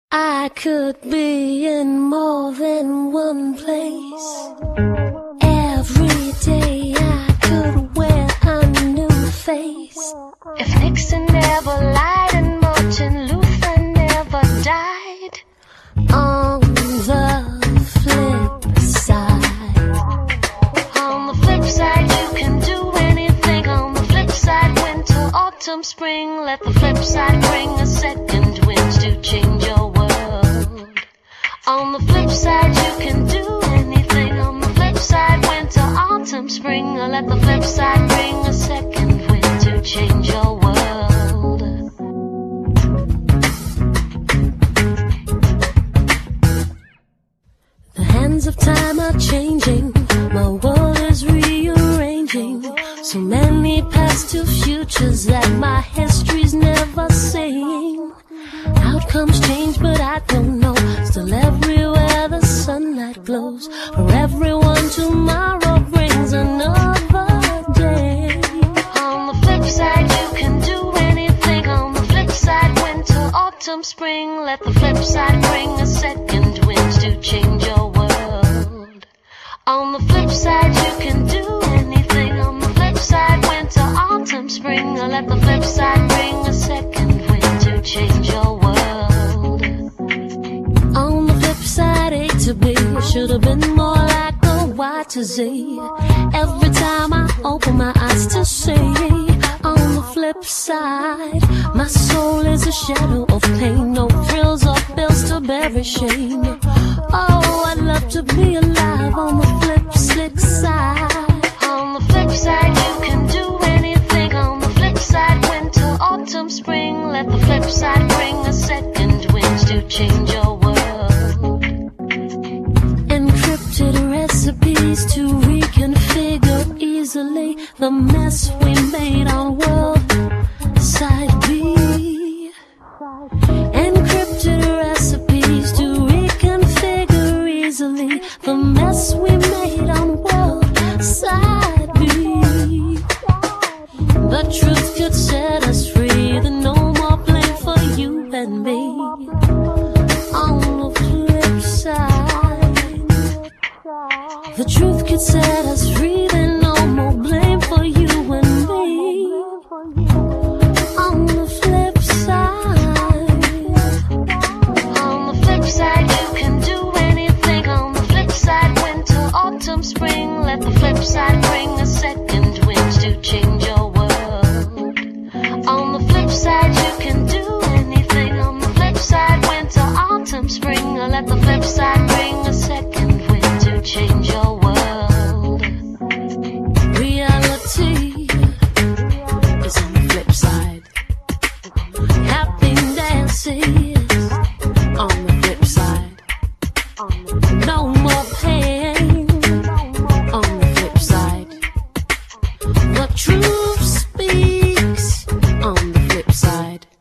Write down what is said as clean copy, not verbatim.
I could be in more than one place. Every day I could wear a new face. If Nixon never lied and Martin Luther never died. On the flip side. On the flip side, you can do anything. On the flip side, winter, autumn, spring. Let the flip side bring a second wind to change your world. On the flip side, you can do anything. On the flip side, winter, autumn, spring. Let the flip side bring a second wind to change your world. The hands of time are changing. My world is rearranging. So many past to futures that my history's never seen. Outcomes change, but I don't know. Still everywhere the sunlight glows. For everyone, tomorrow brings another day. On the flip side, you can do anything. On the flip side, winter, autumn, spring. Let the flip side bring a second wind to change your world. On the flip side, you can do anything. On the flip side, winter, autumn, spring. Let the flip side bring a second wind to change your world. On the flip side, A to B should have been more like a Y to Z. Every time I open my eyes to see. On the flip side, my soul is a shadow of pain. No thrills or bills to bury shame. Oh, I'd love to be alive on the flip slick side. On the flip side, you can do anything. On the flip side, winter, autumn, spring. Let the flip side bring a second wind to change your world. Encrypted recipes to reconfigure easily the mess we made on world side B. Encrypted recipes to reconfigure easily the mess we made on world side B. The truth could set us free. Then no more blame for you and me. On the flip side, the truth could set us free.